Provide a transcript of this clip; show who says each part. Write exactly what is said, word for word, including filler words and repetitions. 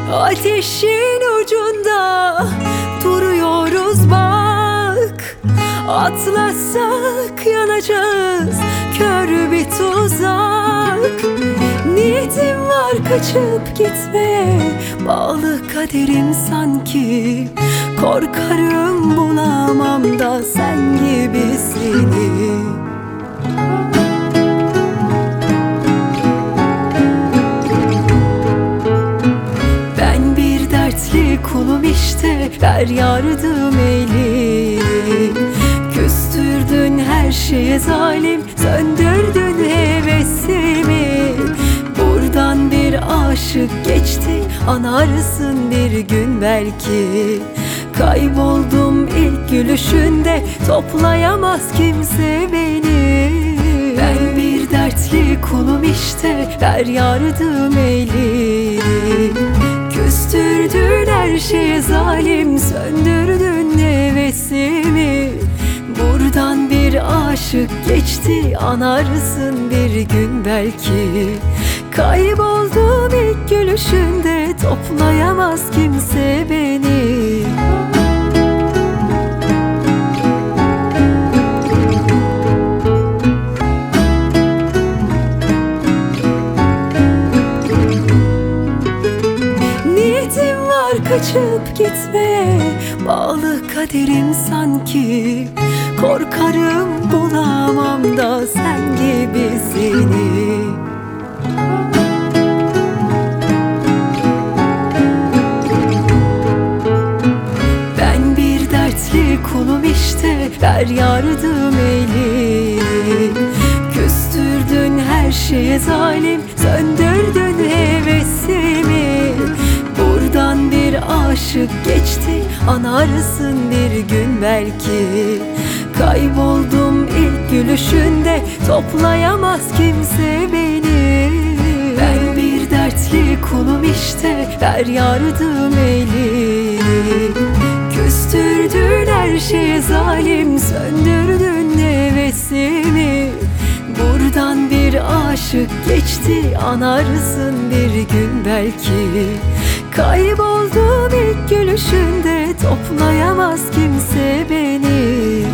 Speaker 1: Ateşin ucunda duruyoruz bak. Atlasak yanacağız, kör bir tuzak. Niyetim var kaçıp gitmeye, bağlı kaderim sanki. Korkarım bulamam da sen gibisini. Ben bir dertli kulum işte, ver yardım eli. Küstürdün her şeye zalim, söndürdün hevesimi. Buradan bir aşık geçti, anarsın bir gün belki. Kayboldum ilk gülüşünde, toplayamaz kimse beni. Ben bir dertli kulum işte, ver yardım eli. Küstürdün her şeye zalim, söndürdün hevesimi. Buradan bir aşık geçti, anarsın bir gün belki. Kayboldum ilk gülüşünde, toplayamaz kimse beni. Niyetim var kaçıp gitmeye, bağlı kaderim sanki. Korkarım bulamam da sen gibisini. Ben bir dertli kulum işte, ver yardım eli. Küstürdün her şeye zalim, söndürdün hevesimi. Buradan bir aşık geçti, anarsın bir gün belki. Kayboldum ilk gülüşünde, toplayamaz kimse beni. Ben bir dertli kulum işte, ver yardım eli. Küstürdün her şeye zalim, söndürdün hevesimi. Buradan bir aşık geçti, anarsın bir gün belki. Kayboldum ilk gülüşünde, toplayamaz kimse beni.